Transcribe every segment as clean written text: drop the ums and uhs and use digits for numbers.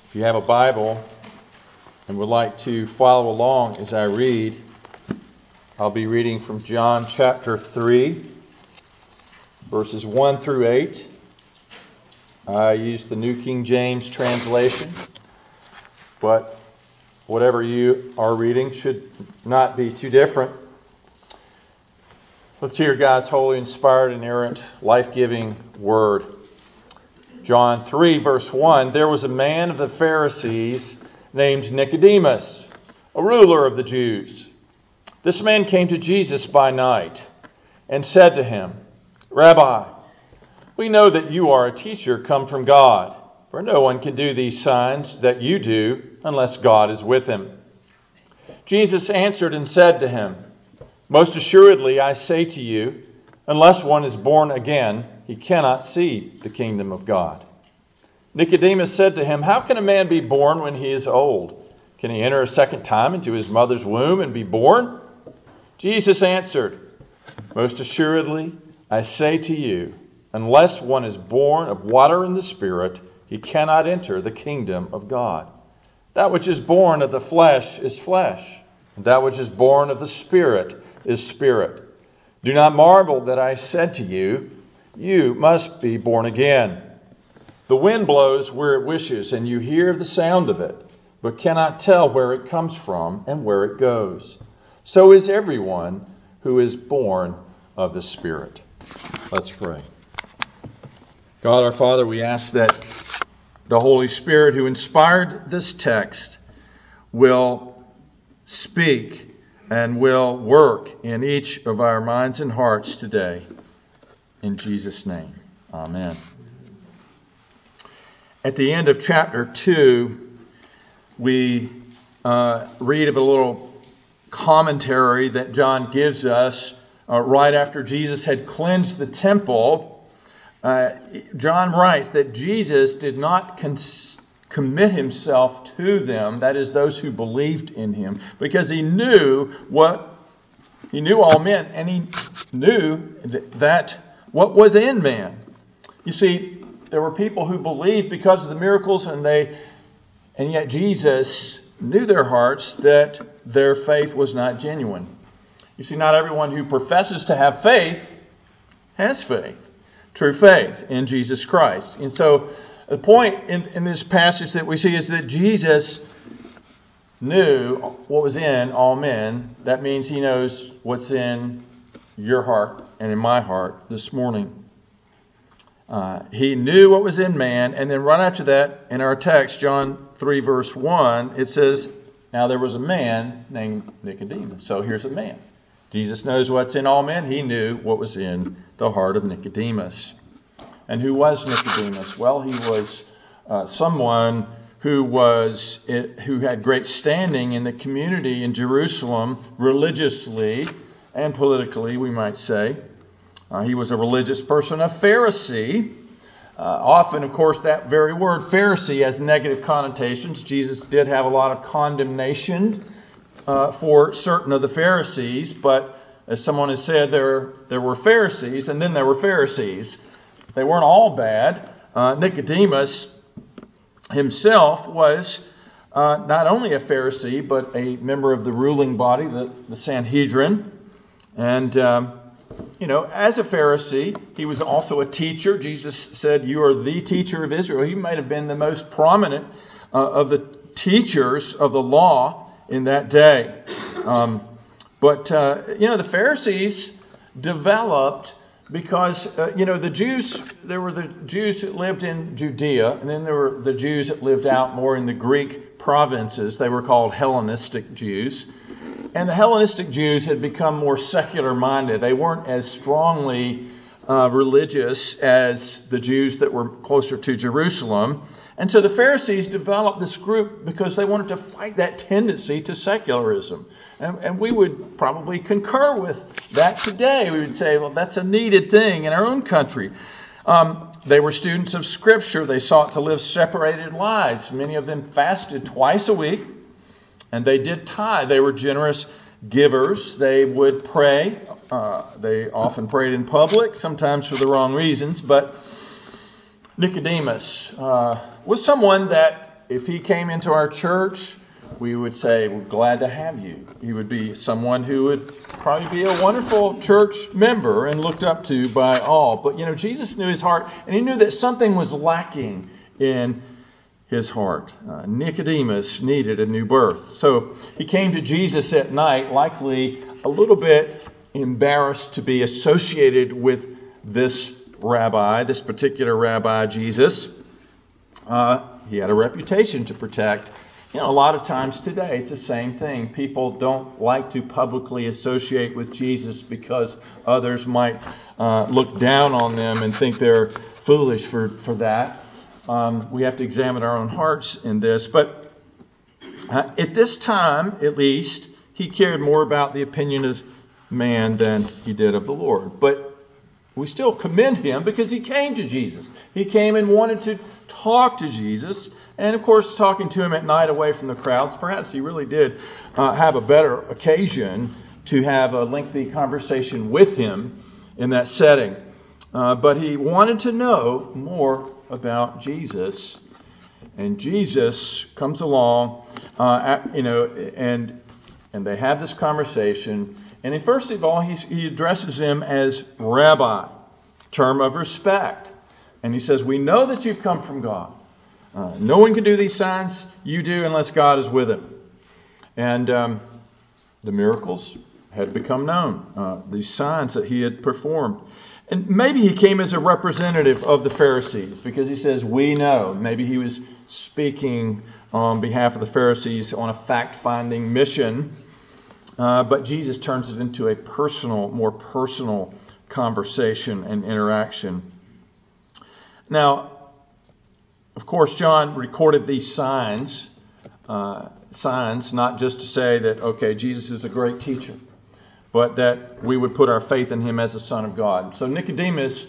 If you have a Bible and would like to follow along as I read, I'll be reading from John chapter 3, verses 1 through 8. I use the New King James translation, but whatever you are reading should not be too different. Let's hear God's holy, inspired, inerrant, life-giving word. John 3, verse 1, there was a man of the Pharisees named Nicodemus, a ruler of the Jews. This man came to Jesus by night and said to him, Rabbi, we know that you are a teacher come from God, for no one can do these signs that you do unless God is with him. Jesus answered and said to him, Most assuredly I say to you, unless one is born again, he cannot see the kingdom of God. Nicodemus said to him, How can a man be born when he is old? Can he enter a second time into his mother's womb and be born? Jesus answered, Most assuredly I say to you, unless one is born of water and the Spirit, he cannot enter the kingdom of God. That which is born of the flesh is flesh, and that which is born of the Spirit is spirit. Do not marvel that I said to you, you must be born again. The wind blows where it wishes, and you hear the sound of it, but cannot tell where it comes from and where it goes. So is everyone who is born of the Spirit. Let's pray. God our Father, we ask that the Holy Spirit who inspired this text will speak and will work in each of our minds and hearts today. In Jesus' name, amen. At the end of chapter 2, we read of a little commentary that John gives us right after Jesus had cleansed the temple. John writes that Jesus did not commit himself to them, that is, those who believed in him, because he knew all men, and he knew that what was in man. You see, there were people who believed because of the miracles, and yet Jesus knew their hearts that their faith was not genuine. You see, not everyone who professes to have faith has faith, true faith in Jesus Christ. And so the point in this passage that we see is that Jesus knew what was in all men. That means he knows what's in your heart and in my heart this morning. He knew what was in man. And then right after that, in our text, John 3, verse 1, it says, Now there was a man named Nicodemus. So here's a man. Jesus knows what's in all men. He knew what was in the heart of Nicodemus. And who was Nicodemus? Well, he was someone who had great standing in the community in Jerusalem, religiously and politically, we might say. He was a religious person, a Pharisee. Often, of course, that very word Pharisee has negative connotations. Jesus did have a lot of condemnation for certain of the Pharisees, but as someone has said, there were Pharisees and then there were Pharisees. They weren't all bad. Nicodemus himself was not only a Pharisee, but a member of the ruling body, the Sanhedrin. And, as a Pharisee, he was also a teacher. Jesus said, You are the teacher of Israel. He might have been the most prominent of the teachers of the law in that day. The Pharisees developed because, the Jews, there were the Jews that lived in Judea, and then there were the Jews that lived out more in the Greek provinces. They were called Hellenistic Jews. And the Hellenistic Jews had become more secular-minded. They weren't as strongly religious as the Jews that were closer to Jerusalem. And so the Pharisees developed this group because they wanted to fight that tendency to secularism. And we would probably concur with that today. We would say, well, that's a needed thing in our own country. They were students of Scripture. They sought to live separated lives. Many of them fasted twice a week, and they did tithe. They were generous givers. They would pray. They often prayed in public, sometimes for the wrong reasons. But Nicodemus was someone that if he came into our church, we would say, we're glad to have you. He would be someone who would probably be a wonderful church member and looked up to by all. But, Jesus knew his heart, and he knew that something was lacking in his heart. Nicodemus needed a new birth. So he came to Jesus at night, likely a little bit embarrassed to be associated with this rabbi, this particular rabbi, Jesus. He had a reputation to protect. A lot of times today it's the same thing. People don't like to publicly associate with Jesus because others might look down on them and think they're foolish for that. We have to examine our own hearts in this. But at this time, at least, he cared more about the opinion of man than he did of the Lord. But we still commend him because he came to Jesus. He came and wanted to talk to Jesus. And, of course, talking to him at night away from the crowds, perhaps he really did have a better occasion to have a lengthy conversation with him in that setting. But he wanted to know more about Jesus. And Jesus comes along, and they have this conversation. And then first of all, he addresses him as Rabbi, term of respect. And he says, we know that you've come from God. No one can do these signs you do unless God is with him. And the miracles had become known, these signs that he had performed. And maybe he came as a representative of the Pharisees because he says, we know. Maybe he was speaking on behalf of the Pharisees on a fact-finding mission. But Jesus turns it into a more personal conversation and interaction. Now, of course, John recorded these signs not just to say that, okay, Jesus is a great teacher, but that we would put our faith in him as the Son of God. So Nicodemus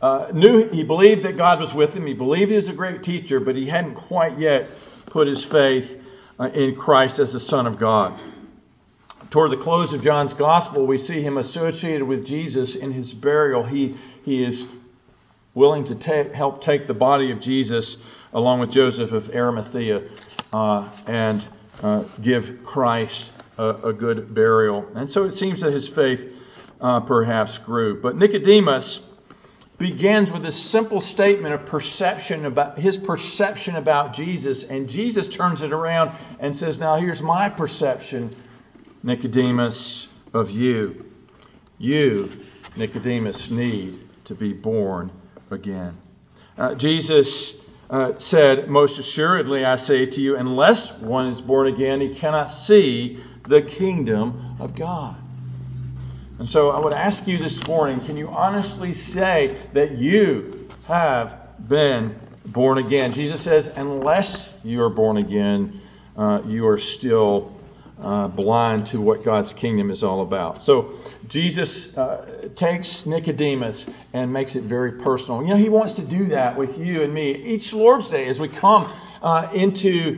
he believed that God was with him. He believed he was a great teacher, but he hadn't quite yet put his faith in Christ as the Son of God. Toward the close of John's Gospel, we see him associated with Jesus in his burial. He is willing to help take the body of Jesus along with Joseph of Arimathea and give Christ a good burial. And so it seems that his faith perhaps grew. But Nicodemus begins with this simple statement of perception about his perception about Jesus. And Jesus turns it around and says, now here's my perception, Nicodemus, of you. You, Nicodemus, need to be born again. Jesus said, most assuredly I say to you, unless one is born again, he cannot see the kingdom of God. And so I would ask you this morning, can you honestly say that you have been born again? Jesus says, unless you are born again, you are still blind to what God's kingdom is all about. So Jesus takes Nicodemus and makes it very personal. He wants to do that with you and me each Lord's Day as we come into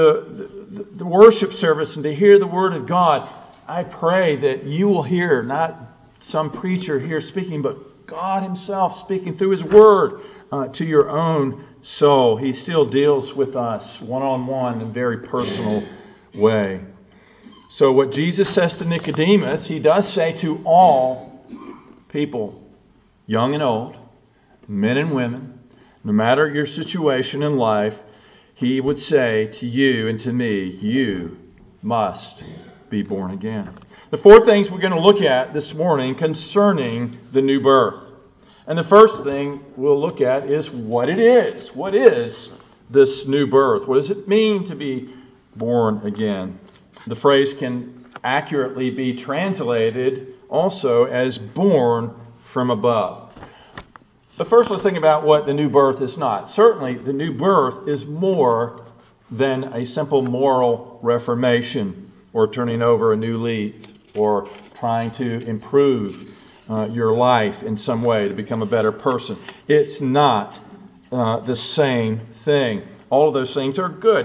the worship service and to hear the Word of God. I pray that you will hear not some preacher here speaking, but God himself speaking through his Word to your own soul. He still deals with us one-on-one in a very personal way. So what Jesus says to Nicodemus, he does say to all people, young and old, men and women, no matter your situation in life, he would say to you and to me, you must be born again. The four things we're going to look at this morning concerning the new birth. And the first thing we'll look at is what it is. What is this new birth? What does it mean to be born again? The phrase can accurately be translated also as born from above. But first, let's think about what the new birth is not. Certainly, the new birth is more than a simple moral reformation or turning over a new leaf or trying to improve your life in some way to become a better person. It's not the same thing. All of those things are good.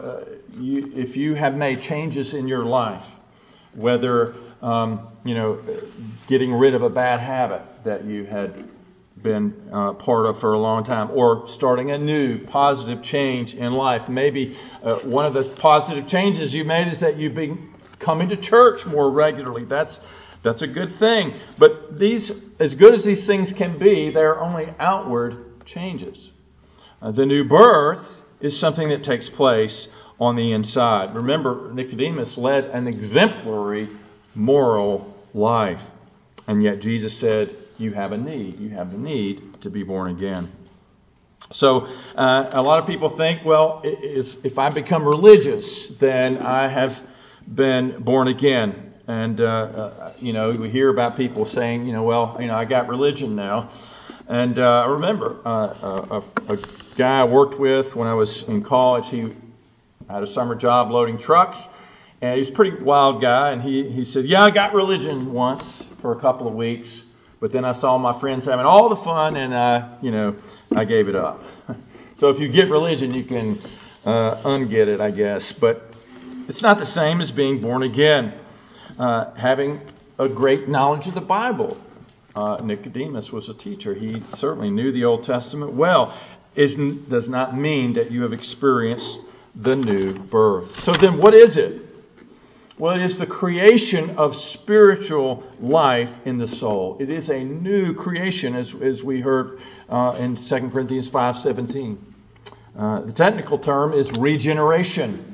If you have made changes in your life, whether getting rid of a bad habit that you had been part of for a long time, or starting a new positive change in life. Maybe one of the positive changes you made is that you've been coming to church more regularly. That's a good thing. But these, as good as these things can be, they're only outward changes. The new birth is something that takes place on the inside. Remember, Nicodemus led an exemplary moral life. And yet Jesus said, you have a need. You have the need to be born again. So a lot of people think, well, if I become religious, then I have been born again. And, we hear about people saying, I got religion now. And I remember a guy I worked with when I was in college. He had a summer job loading trucks. And he's a pretty wild guy. And he said, yeah, I got religion once for a couple of weeks. But then I saw my friends having all the fun, and I gave it up. So if you get religion, you can unget it, I guess. But it's not the same as being born again. Having a great knowledge of the Bible. Nicodemus was a teacher. He certainly knew the Old Testament well. Does not mean that you have experienced the new birth. So then what is it? Well, it is the creation of spiritual life in the soul. It is a new creation, as we heard in 2 Corinthians 5:17. The technical term is regeneration.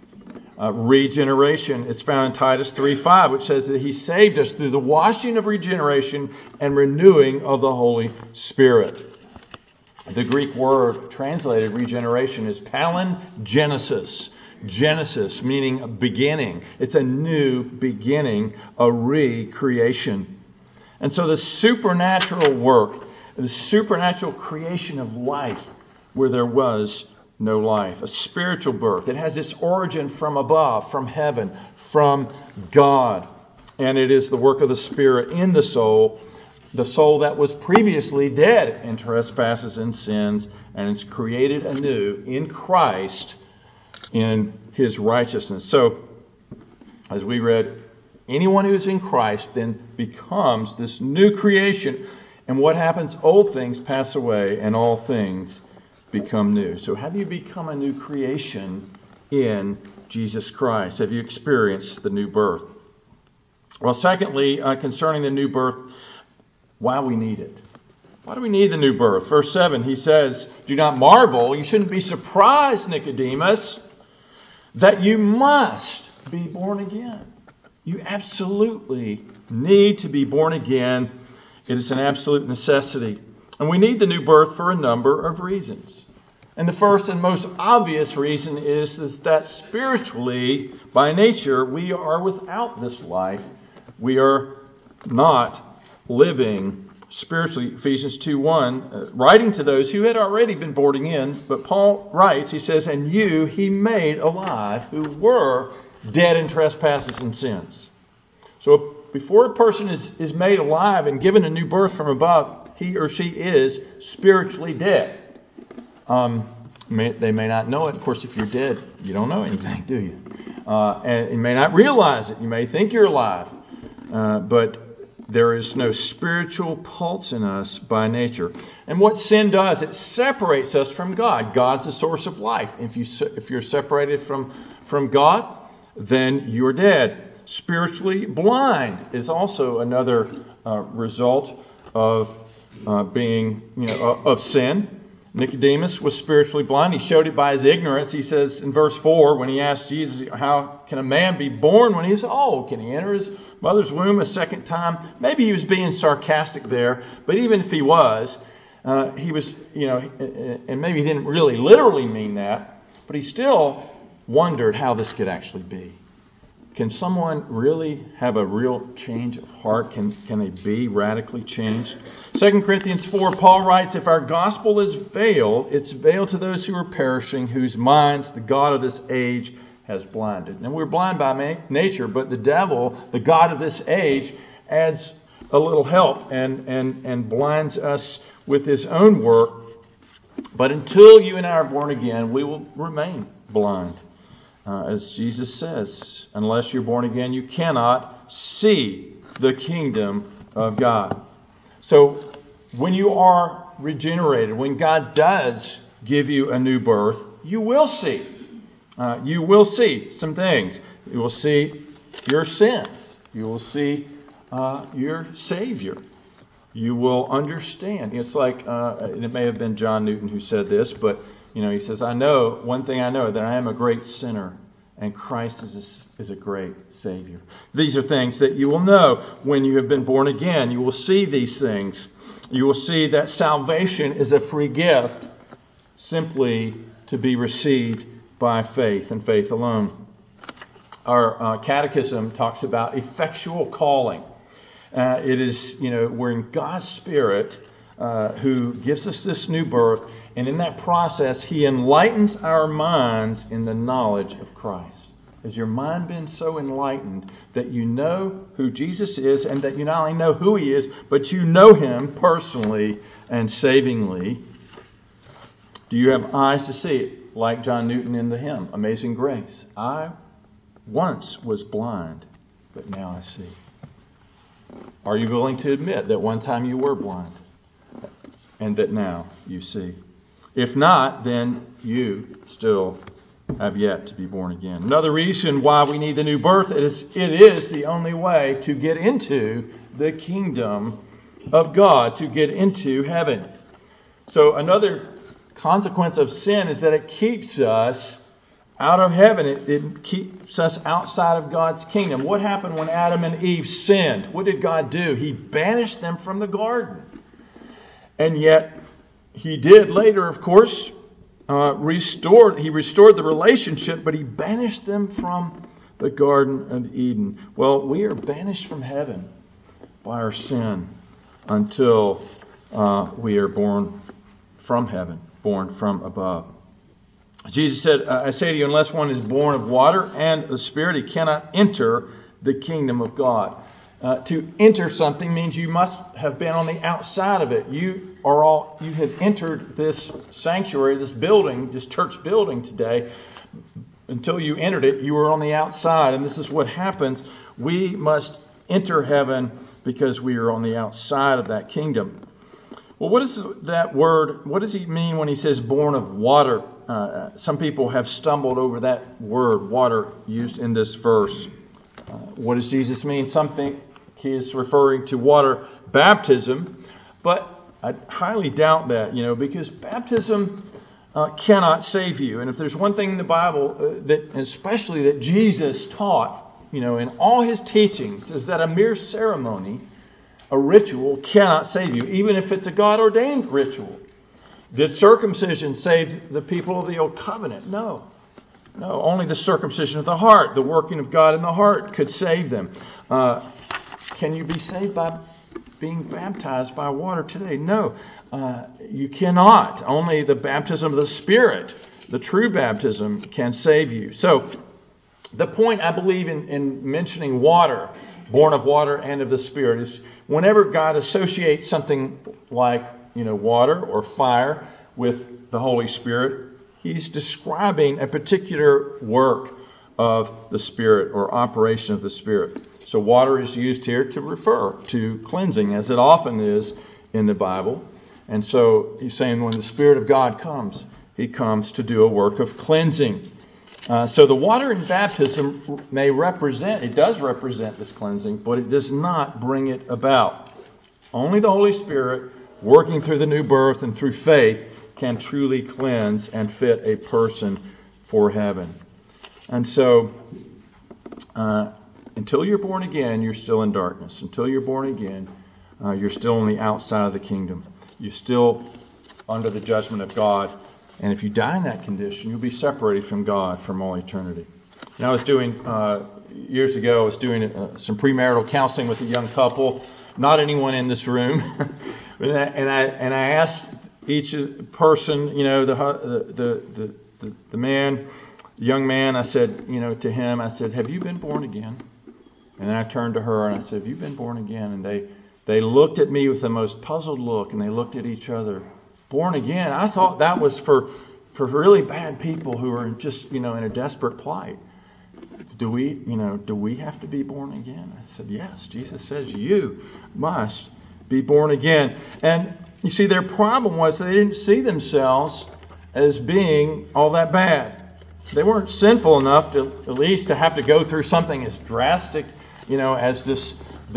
Regeneration is found in Titus 3:5, which says that He saved us through the washing of regeneration and renewing of the Holy Spirit. The Greek word translated regeneration is palingenesis. Genesis, meaning beginning. It's a new beginning, a recreation. And so the supernatural work, the supernatural creation of life where there was no life, a spiritual birth. It has its origin from above, from heaven, from God. And it is the work of the Spirit in the soul that was previously dead in trespasses and sins, and is created anew in Christ in His righteousness. So, as we read, anyone who is in Christ then becomes this new creation. And what happens? Old things pass away and all things become new. So have you become a new creation in Jesus Christ? Have you experienced the new birth? Well, secondly, concerning the new birth, why we need it. Why do we need the new birth? Verse 7, he says, do not marvel. You shouldn't be surprised, Nicodemus, that you must be born again. You absolutely need to be born again. It is an absolute necessity. And we need the new birth for a number of reasons. And the first and most obvious reason is that spiritually, by nature, we are without this life. We are not living spiritually. Ephesians 2:1, writing to those who had already been born again. But Paul writes, he says, and you he made alive who were dead in trespasses and sins. So before a person is made alive and given a new birth from above, he or she is spiritually dead. They may not know it. Of course, if you're dead, you don't know anything, do you? And you may not realize it. You may think you're alive. But there is no spiritual pulse in us by nature. And what sin does, it separates us from God. God's the source of life. If you're separated from God, then you're dead. Spiritually blind is also another result of being, of sin. Nicodemus was spiritually blind. He showed it by his ignorance. He says in verse 4, when he asked Jesus, how can a man be born when he's old? Can he enter his mother's womb a second time? Maybe he was being sarcastic there, but even if he was, and maybe he didn't really literally mean that, but he still wondered how this could actually be. Can someone really have a real change of heart? Can they be radically changed? 2 Corinthians 4, Paul writes, if our gospel is veiled, it's veiled to those who are perishing, whose minds the God of this age has blinded. And we're blind by nature, but the devil, the God of this age, adds a little help and blinds us with his own work. But until you and I are born again, we will remain blind. As Jesus says, unless you're born again, you cannot see the kingdom of God. So when you are regenerated, when God does give you a new birth, you will see. You will see some things. You will see your sins. You will see your Savior. You will understand. It's like, and it may have been John Newton who said this, but he says, one thing I know, that I am a great sinner, and Christ is a great Savior. These are things that you will know when you have been born again. You will see these things. You will see that salvation is a free gift, simply to be received by faith and faith alone. Our catechism talks about effectual calling. It is, we're in God's Spirit who gives us this new birth, and in that process, He enlightens our minds in the knowledge of Christ. Has your mind been so enlightened that you know who Jesus is, and that you not only know who He is, but you know Him personally and savingly? Do you have eyes to see it? Like John Newton in the hymn, Amazing Grace. I once was blind, but now I see. Are you willing to admit that one time you were blind and that now you see? If not, then you still have yet to be born again. Another reason why we need the new birth is it is the only way to get into the kingdom of God, to get into heaven. So another consequence of sin is that it keeps us out of heaven. It keeps us outside of God's kingdom. What happened when Adam and Eve sinned? What did God do? He banished them from the garden. And yet, He did later, of course, He restored the relationship, but He banished them from the Garden of Eden. Well, we are banished from heaven by our sin until we are born from heaven, born from above. Jesus said, I say to you, unless one is born of water and the Spirit, he cannot enter the kingdom of God. To enter something means you must have been on the outside of it. You have entered this sanctuary, this building, this church building today. Until you entered it, you were on the outside. And this is what happens. We must enter heaven because we are on the outside of that kingdom. Well, what is that word? What does he mean when he says born of water? Some people have stumbled over that word, water, used in this verse. What does Jesus mean? Some think he is referring to water baptism, but I highly doubt that, because baptism cannot save you. And if there's one thing in the Bible that, especially that Jesus taught, in all His teachings, is that a mere ceremony, a ritual, cannot save you, even if it's a God-ordained ritual. Did circumcision save the people of the Old Covenant? No. No, only the circumcision of the heart, the working of God in the heart could save them. Can you be saved by being baptized by water today? No, you cannot. Only the baptism of the Spirit, the true baptism, can save you. So the point, I believe, in mentioning water, born of water and of the Spirit, is whenever God associates something like water or fire with the Holy Spirit, He's describing a particular work of the Spirit or operation of the Spirit. So water is used here to refer to cleansing, as it often is in the Bible. And so he's saying when the Spirit of God comes, He comes to do a work of cleansing. So the water in baptism does represent this cleansing, but it does not bring it about. Only the Holy Spirit, working through the new birth and through faith, can truly cleanse and fit a person for heaven. And so, until you're born again, you're still in darkness. Until you're born again, you're still on the outside of the kingdom. You're still under the judgment of God. And if you die in that condition, you'll be separated from God from all eternity. And I was doing, years ago, some premarital counseling with a young couple. Not anyone in this room. and I asked each person, the man, the young man, I said, to him, I said, have you been born again? And then I turned to her and I said, have you been born again? And they looked at me with the most puzzled look, and they looked at each other. Born again? I thought that was for really bad people who are just, in a desperate plight. Do we have to be born again? I said, yes. Jesus says you must be born again. And you see, their problem was they didn't see themselves as being all that bad. They weren't sinful enough to at least to have to go through something as drastic, as this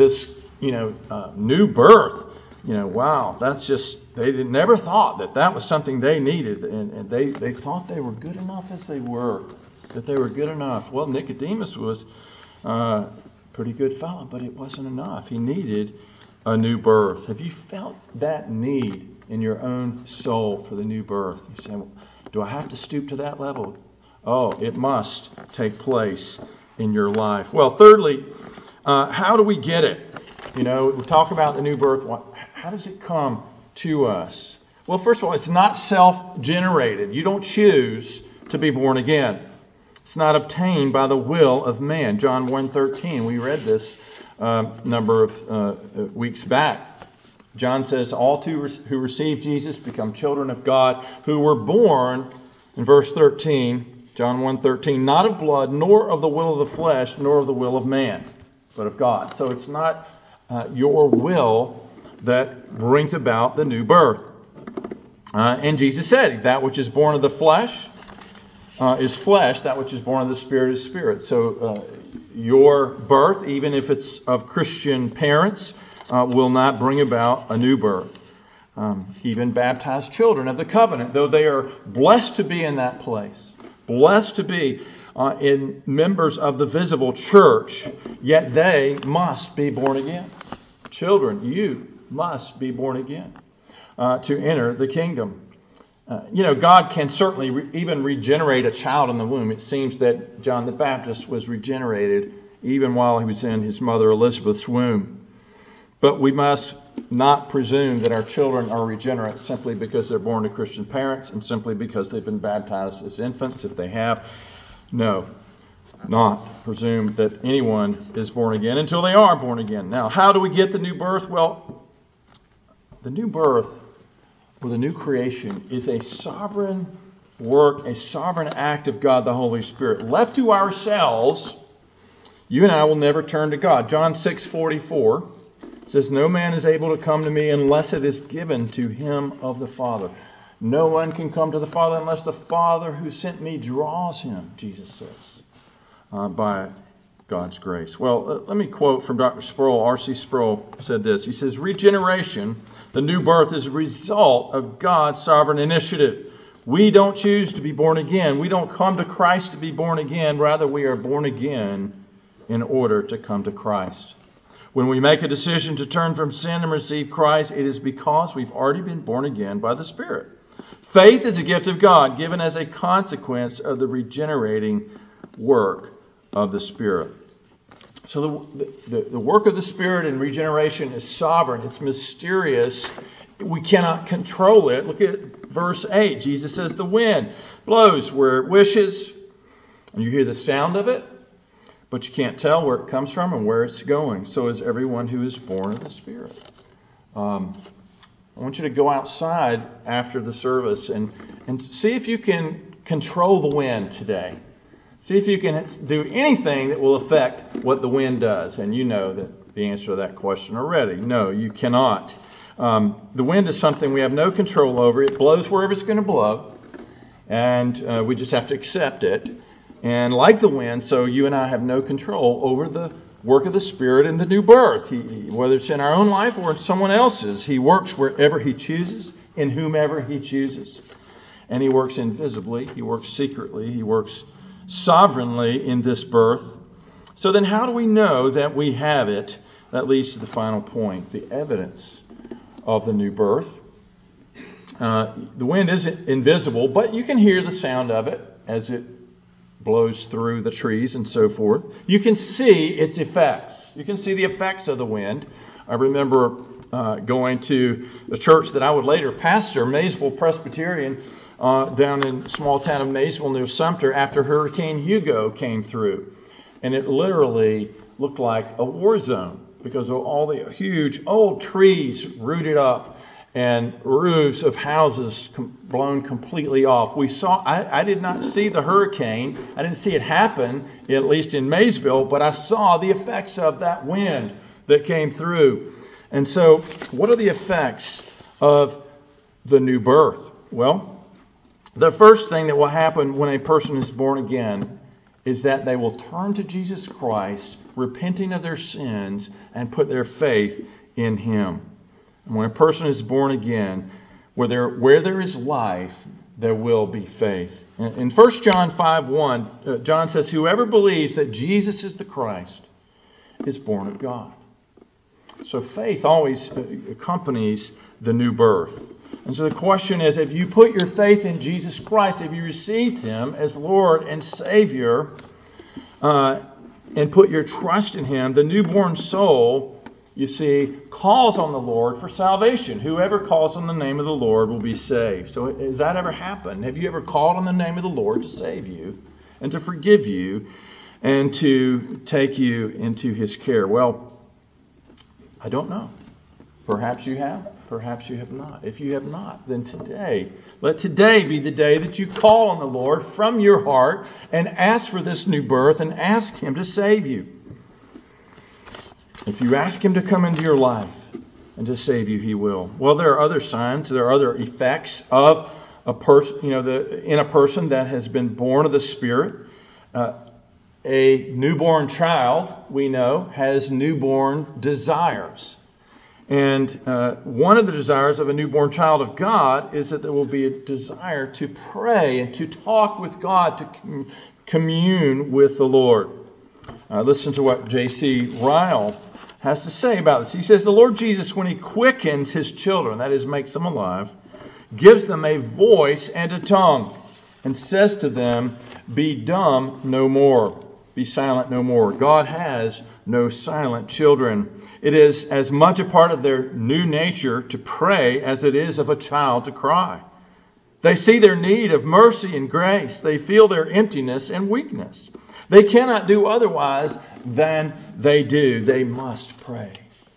new birth. Wow, that's just, they never thought that was something they needed. And they thought they were good enough as they were, that they were good enough. Well, Nicodemus was a pretty good fellow, but it wasn't enough. He needed a new birth. Have you felt that need in your own soul for the new birth? You say, well, do I have to stoop to that level? Oh, it must take place in your life. Well, thirdly, how do we get it? We talk about the new birth. How does it come to us? Well, first of all, it's not self-generated. You don't choose to be born again. It's not obtained by the will of man. John 1:13. We read this number of weeks back. John says, all who receive Jesus become children of God, who were born, in verse 13, John 1:13, not of blood, nor of the will of the flesh, nor of the will of man, but of God. So it's not your will that brings about the new birth. And Jesus said, that which is born of the flesh is flesh, that which is born of the Spirit is spirit. So your birth, even if it's of Christian parents, will not bring about a new birth. Even baptized children of the covenant, though they are blessed to be in that place, blessed to be in members of the visible church, yet they must be born again. Children, you must be born again to enter the kingdom. God can certainly even regenerate a child in the womb. It seems that John the Baptist was regenerated even while he was in his mother Elizabeth's womb. But we must not presume that our children are regenerate simply because they're born to Christian parents and simply because they've been baptized as infants, if they have. No, not presume that anyone is born again until they are born again. Now, how do we get the new birth? Well, the new birth or the new creation is a sovereign work, a sovereign act of God the Holy Spirit. Left to ourselves, you and I will never turn to God. John 6:44 says, no man is able to come to me unless it is given to him of the Father. No one can come to the Father unless the Father who sent me draws him, Jesus says, by God's grace. Well, let me quote from Dr. Sproul. R.C. Sproul said this. He says, regeneration, the new birth, is a result of God's sovereign initiative. We don't choose to be born again. We don't come to Christ to be born again. Rather, we are born again in order to come to Christ. When we make a decision to turn from sin and receive Christ, it is because we've already been born again by the Spirit. Faith is a gift of God given as a consequence of the regenerating work of the Spirit. So the work of the Spirit in regeneration is sovereign. It's mysterious. We cannot control it. Look at verse 8. Jesus says the wind blows where it wishes, and you hear the sound of it, but you can't tell where it comes from and where it's going. So is everyone who is born of the Spirit. I want you to go outside after the service and see if you can control the wind today. See if you can do anything that will affect what the wind does. And you know that the answer to that question already. No, you cannot. The wind is something we have no control over. It blows wherever it's going to blow. And we just have to accept it. And like the wind, so you and I have no control over the work of the Spirit in the new birth. Whether it's in our own life or in someone else's, He works wherever He chooses, in whomever He chooses. And He works invisibly. He works secretly. He works sovereignly in this birth. So then how do we know that we have it? That leads to the final point, the evidence of the new birth. The wind isn't invisible, but you can hear the sound of it as it blows through the trees and so forth. You can see its effects. You can see the effects of the wind. I remember going to the church that I would later pastor, Maysville Presbyterian, down in the small town of Maysville near Sumter after Hurricane Hugo came through. And it literally looked like a war zone because of all the huge old trees rooted up and roofs of houses blown completely off. I did not see the hurricane. I didn't see it happen, at least in Maysville, but I saw the effects of that wind that came through. And so, what are the effects of the new birth? Well, the first thing that will happen when a person is born again is that they will turn to Jesus Christ, repenting of their sins, and put their faith in Him. And when a person is born again, where there is life, there will be faith. In 1 John 5:1, John says, "Whoever believes that Jesus is the Christ is born of God." So faith always accompanies the new birth. And so the question is, if you put your faith in Jesus Christ, if you received Him as Lord and Savior, and put your trust in Him, the newborn soul, you see, calls on the Lord for salvation. Whoever calls on the name of the Lord will be saved. So has that ever happened? Have you ever called on the name of the Lord to save you and to forgive you and to take you into His care? Well, I don't know. Perhaps you have. Perhaps you have not. If you have not, then let today be the day that you call on the Lord from your heart and ask for this new birth and ask Him to save you. If you ask Him to come into your life and to save you, He will. Well, there are other signs, there are other effects of a person, in a person that has been born of the Spirit. A newborn child, we know, has newborn desires. And one of the desires of a newborn child of God is that there will be a desire to pray and to talk with God, to commune with the Lord. Listen to what J.C. Ryle has to say about this. He says, "The Lord Jesus, when He quickens His children, that is, makes them alive, gives them a voice and a tongue, and says to them, 'Be dumb no more. Be silent no more.' God has no silent children. It is as much a part of their new nature to pray as it is of a child to cry. They see their need of mercy and grace. They feel their emptiness and weakness. They cannot do otherwise than they do. They must pray."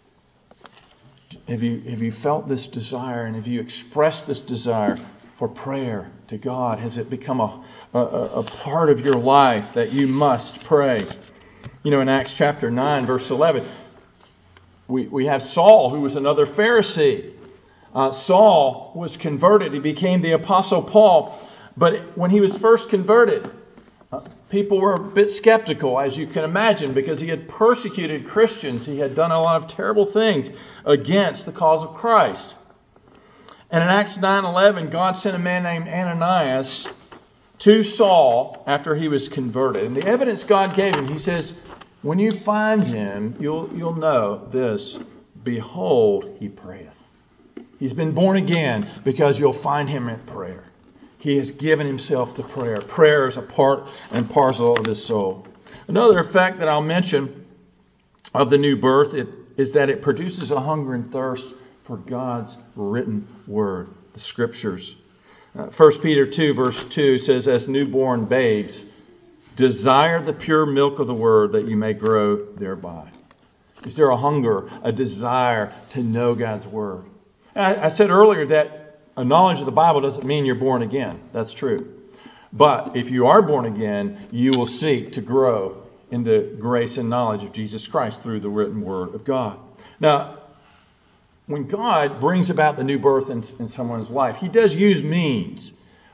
Have you felt this desire, and have you expressed this desire for prayer to God? Has it become a part of your life that you must pray? In Acts chapter 9, verse 11, we have Saul, who was another Pharisee. Saul was converted. He became the Apostle Paul. But when he was first converted, people were a bit skeptical, as you can imagine, because he had persecuted Christians. He had done a lot of terrible things against the cause of Christ. And in Acts 9:11, God sent a man named Ananias to Saul after he was converted. And the evidence God gave him, He says, when you find him, you'll know this: behold, he prayeth. He's been born again because you'll find him in prayer. He has given himself to prayer. Prayer is a part and parcel of his soul. Another effect that I'll mention of the new birth is that it produces a hunger and thirst for God's written word, the Scriptures. 1 Peter 2 verse 2 says, "As newborn babes, desire the pure milk of the word that you may grow thereby." Is there a hunger, a desire to know God's word? I said earlier that a knowledge of the Bible doesn't mean you're born again. That's true. But if you are born again, you will seek to grow in the grace and knowledge of Jesus Christ through the written word of God. Now, when God brings about the new birth in someone's life, He does use means.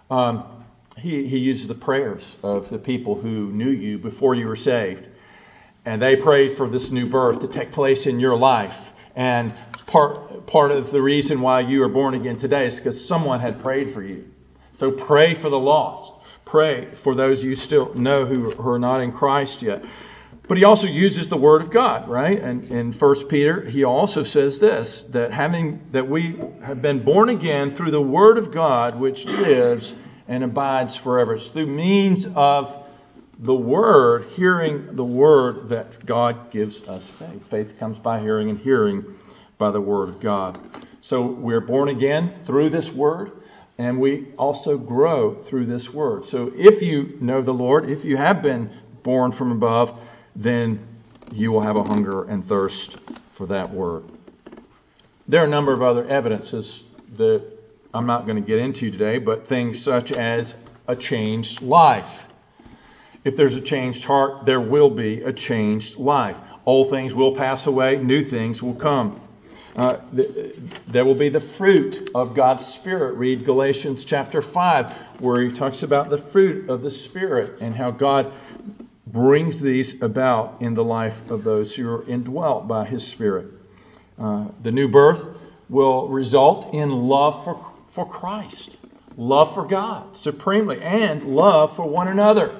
He uses the prayers of the people who knew you before you were saved. And they prayed for this new birth to take place in your life. And part of the reason why you are born again today is because someone had prayed for you. So pray for the lost. Pray for those you still know who are not in Christ yet. But He also uses the Word of God, right? And in 1 Peter, he also says this, that we have been born again through the Word of God, which lives and abides forever. It's through means of the Word, hearing the Word, that God gives us faith. Faith comes by hearing, and hearing by the Word of God. So we're born again through this Word, and we also grow through this Word. So if you know the Lord, if you have been born from above, then you will have a hunger and thirst for that Word. There are a number of other evidences that I'm not going to get into today, but things such as a changed life. If there's a changed heart, there will be a changed life. Old things will pass away, new things will come. There will be the fruit of God's Spirit. Read Galatians chapter 5, where he talks about the fruit of the Spirit and how God brings these about in the life of those who are indwelt by His Spirit. The new birth will result in love for Christ, love for God supremely, and love for one another.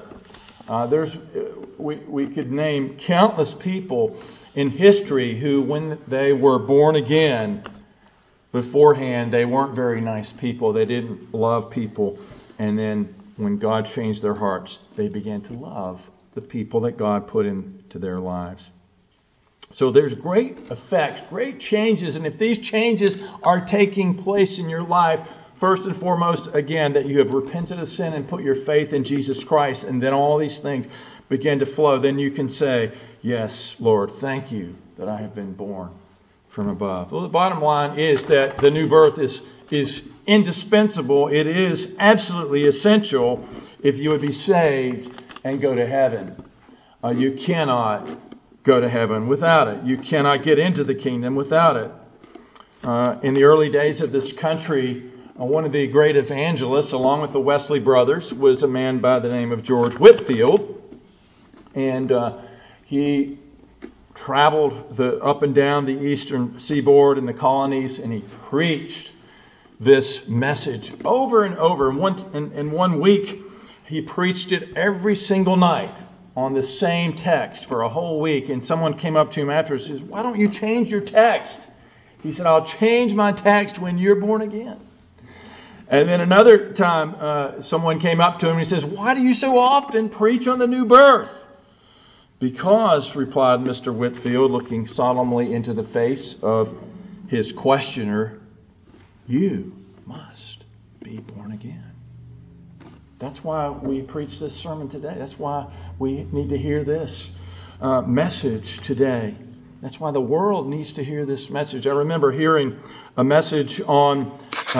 We could name countless people in history who, when they were born again, beforehand they weren't very nice people. They didn't love people. And then when God changed their hearts, they began to love the people that God put into their lives. So there's great effects, great changes. And if these changes are taking place in your life, first and foremost, again, that you have repented of sin and put your faith in Jesus Christ, and then all these things begin to flow, then you can say, yes, Lord, thank you that I have been born from above. Well, the bottom line is that the new birth is indispensable. It is absolutely essential if you would be saved and go to heaven. You cannot go to heaven without it. You cannot get into the kingdom without it. In the early days of this country, one of the great evangelists, along with the Wesley brothers, was a man by the name of George Whitefield. And he traveled up and down the eastern seaboard in the colonies, and he preached this message over and over. In one week, he preached it every single night on the same text for a whole week. And someone came up to him afterwards and says, why don't you change your text? He said, I'll change my text when you're born again. And then another time, someone came up to him and he says, why do you so often preach on the new birth? Because, replied Mr. Whitefield, looking solemnly into the face of his questioner, you must be born again. That's why we preach this sermon today. That's why we need to hear this message today. That's why the world needs to hear this message. I remember hearing a message on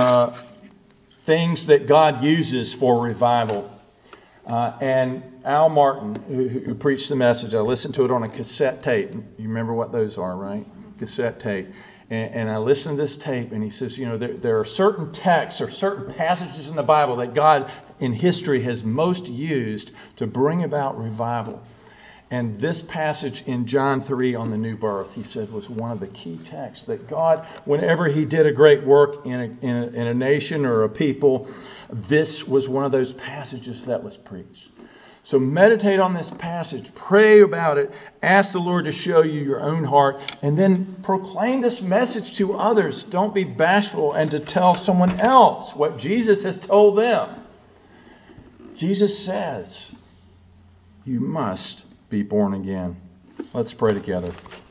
things that God uses for revival. And Al Martin, who preached the message, I listened to it on a cassette tape. You remember what those are, right? Cassette tape. And I listened to this tape, and he says, there are certain texts or certain passages in the Bible that God in history has most used to bring about revival. And this passage in John 3 on the new birth, he said, was one of the key texts that God, whenever He did a great work in a nation or a people, this was one of those passages that was preached. So meditate on this passage, pray about it, ask the Lord to show you your own heart, and then proclaim this message to others. Don't be bashful and to tell someone else what Jesus has told them. Jesus says, you must be born again. Let's pray together.